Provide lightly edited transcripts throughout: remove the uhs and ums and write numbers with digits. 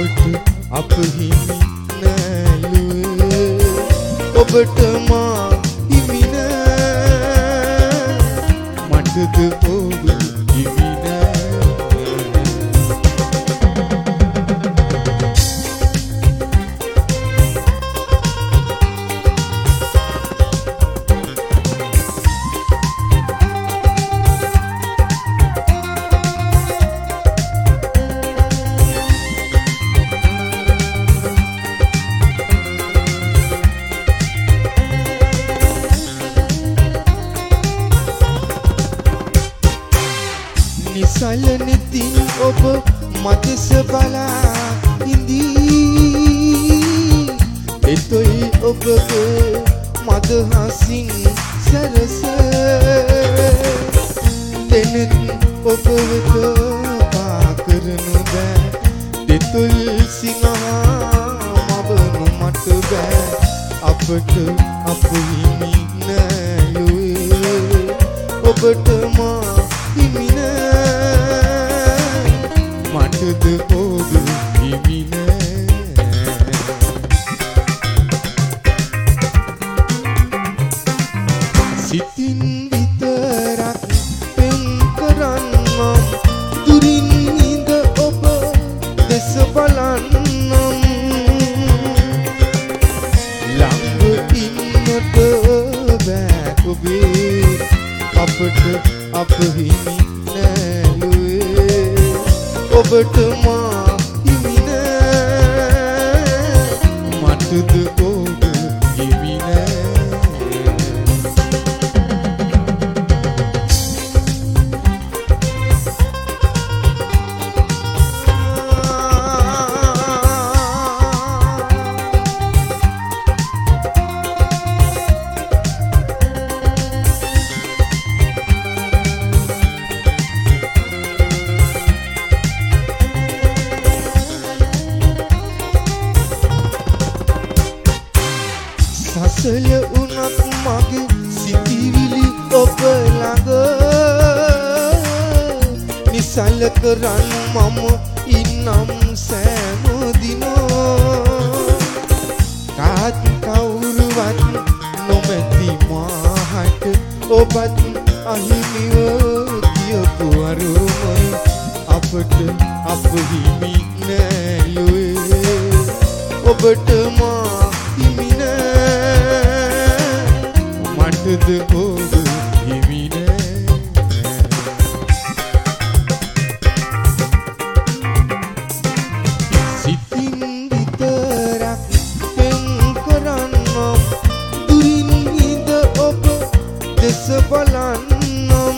අපට අප හිමි නෑලුවේ ඔබට මා හිමි නෑ මටද ඔබ හිමි නිසලනෙතින් ඔබ මදෙස බලා ඉඳී එතොයි ඔබගේ මදහසින් සැරස දෙනෙත් ඔබ වෙත පා කරනු බෑ දෙතුල් සිංහා මබනු මට බෑ අපට අප හිමි නෑලුවේ ඔබට මා හිමි මටද ඔබ හිමි නෑ සිතින් විතරක් පෙම් කරන්නම් දුරින් ඉඳ ඔබ දෙස බලන්නම් ළඟ ඉන්නට බෑ ඔබේ අපට අප හිමි නෑලුවේ ඔබට මා හිමි නෑ මටද ඔබ හිමි නෑ සසල උනත් මගේ සිතිවිලි ඔබ ළඟ නිසල කරන් මම ඉන්නම් සෑම දිනෝ කාත් කවුරුවත් නොමැති මාහට ඔබත් අහිමිව කියපු අරුමයි අපට අප හිමි නෑලුවේ ඔබට මා හිමි මටද ඔබ හිමි නෑ සිතින් විතරක් පෙම් කරන්නම් දුරින් ඉඳ ඔබ දෙස බලන්නම්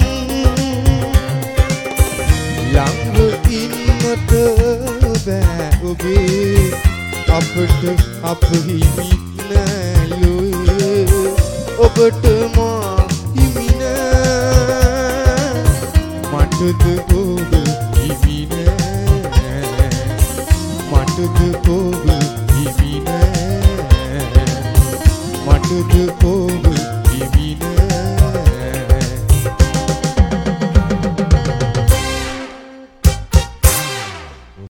ළඟ ඉන්නට බෑ ඔබේ අපට අප හිමි නෑලුවේ ඔබට මා හිමි නෑ මටද ඔබ හිමි නෑ මටද ඔබ හිමි නෑ මටද ඔබ